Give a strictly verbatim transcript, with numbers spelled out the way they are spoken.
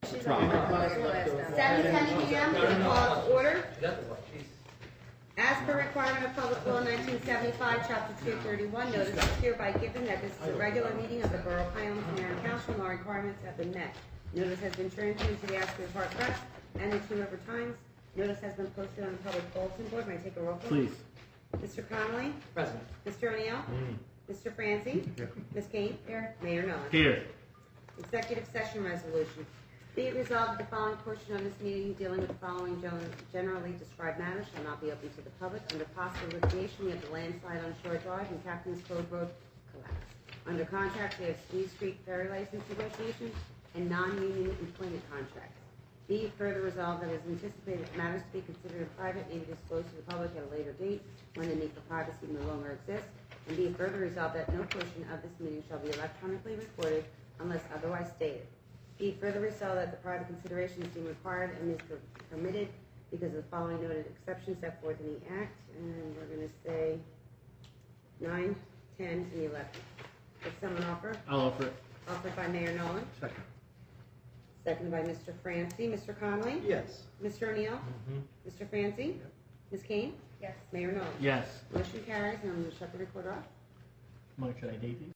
Seven ten P M, we call to order. As per requirement of Public Law nineteen seventy-five, Chapter two thirty-one, notice is hereby given that this is a regular meeting of the Borough of Highland Mayor and Council, and all requirements have been met. Notice has been transmitted to the Asbury Park Press and the Two River Times. Notice has been posted on the public bulletin board. May I take a roll call? Please. Mister Connolly? Present. Mister O'Neill? Mm. Mister Francie? Here. Miz Kane? Here. Mayor Nolan? Here. Executive session resolution. Be it resolved that the following portion of this meeting dealing with the following gen- generally described matters shall not be open to the public. Under possible litigation, we have the landslide on Shore Drive and Captain's Cove Road collapse. Under contract, we have Squeeze Street ferry license negotiations and non-union employment contracts. Be it further resolved that it is anticipated that matters to be considered in private may be disclosed to the public at a later date when the need for privacy no longer exists. And be it further resolved that no portion of this meeting shall be electronically recorded unless otherwise stated. Be it further resolved that the private consideration is deemed required and is per- permitted because of the following noted exceptions set forth in the Act. And we're going to say nine, ten, and eleven. Does someone offer? I'll offer it. Offered by Mayor Nolan. Second. Seconded by Mister Francie. Mister Connolly? Yes. Mister O'Neill? Mm-hmm. Mister Francie? Yep. Miz Kane? Yes. Mayor Nolan? Yes. Motion carries, and I'm going to shut the recorder off. Mike, should I date these?